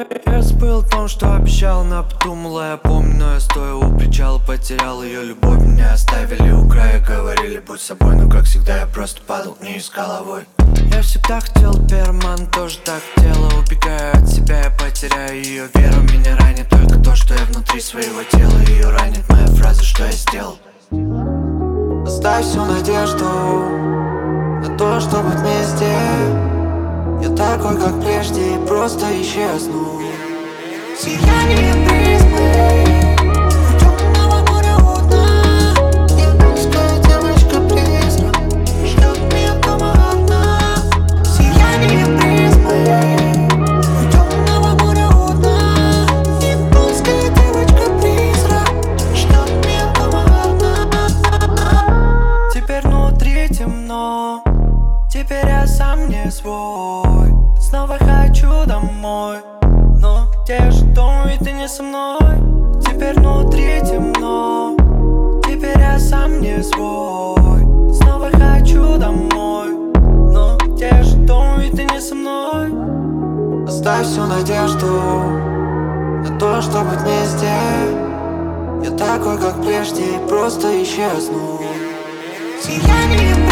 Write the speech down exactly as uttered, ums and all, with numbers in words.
Я забыл о том, что обещал, она подумала, я помню, но я стоя у причала потерял ее любовь. Меня оставили у края, говорили будь собой, но как всегда я просто падал вниз головой. Я всегда хотел первым, она тоже так хотела. Убегая от себя, я потеряю ее веру. Меня ранит только то, что я внутри своего тела. Ее ранит моя фраза, что я сделал. Оставь всю надежду на то, что быть вместе. Я такой, как прежде, и просто исчезну. Сияние призмы у темного моря у дна. Японская девочка-призрак ждет меня дома одна. Сияние призмы у темного моря у дна. Японская девочка-призрак ждет меня дома одна. Теперь внутри темно, теперь я сам не свой. Снова хочу домой, но где же дом, ведь ты не со мной. Теперь внутри темно, теперь я сам не свой. Снова хочу домой, но где же дом, ведь ты не со мной. Оставь всю надежду на то, что быть вместе. Я такой, как прежде, и просто исчезну. Сияние